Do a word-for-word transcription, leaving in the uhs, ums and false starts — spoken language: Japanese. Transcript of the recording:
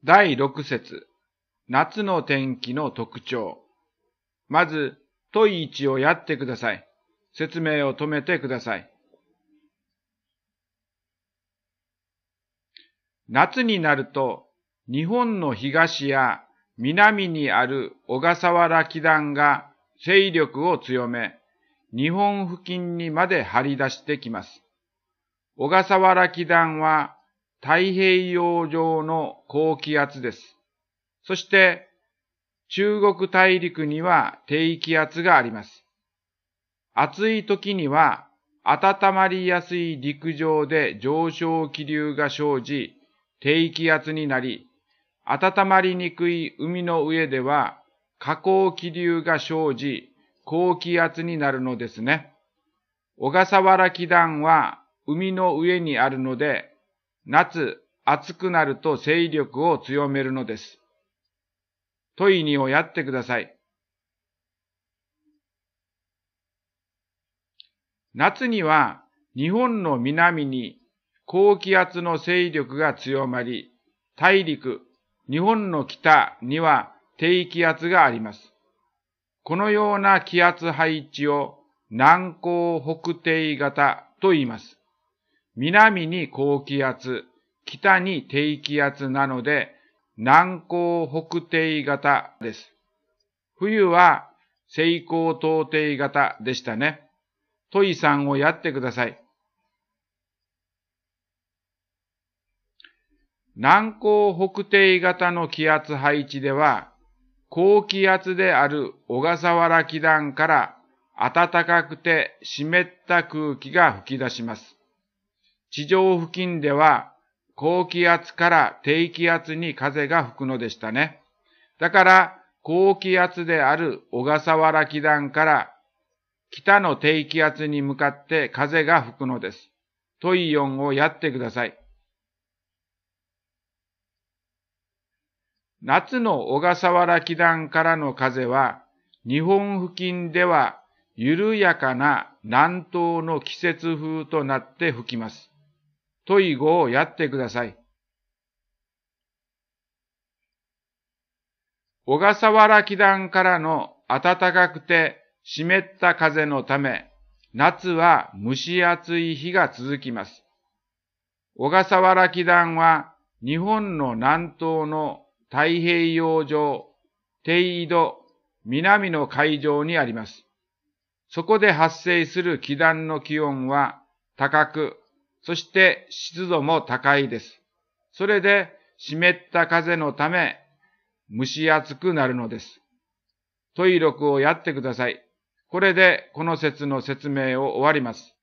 だいろく節、夏の天気の特徴。まず、問いいちをやってください。説明を止めてください。夏になると、日本の東や南にある小笠原気団が勢力を強め、日本付近にまで張り出してきます。小笠原気団は太平洋上の高気圧です。そして、中国大陸には低気圧があります。暑い時には温まりやすい陸上で上昇気流が生じ、低気圧になり、温まりにくい海の上では下降気流が生じ、高気圧になるのですね。小笠原気団は海の上にあるので、夏暑くなると勢力を強めるのです。問いにをやってください。夏には日本の南に高気圧の勢力が強まり、大陸、日本の北には低気圧があります。このような気圧配置を南高北低型と言います。南に高気圧、北に低気圧なので、南高北低型です。冬は西高東低型でしたね。問いさんをやってください。南高北低型の気圧配置では、高気圧である小笠原気団から暖かくて湿った空気が吹き出します。地上付近では高気圧から低気圧に風が吹くのでしたね。だから高気圧である小笠原気団から北の低気圧に向かって風が吹くのです。問いよんをやってください。夏の小笠原気団からの風は、日本付近では緩やかな南東の季節風となって吹きます。問いごをやってください。小笠原気団からの暖かくて湿った風のため、夏は蒸し暑い日が続きます。小笠原気団は日本の南東の太平洋上、低緯度、南の海上にあります。そこで発生する気団の気温は高く、そして湿度も高いです。それで湿った風のため蒸し暑くなるのです。問いろくをやってください。これでこの説の説明を終わります。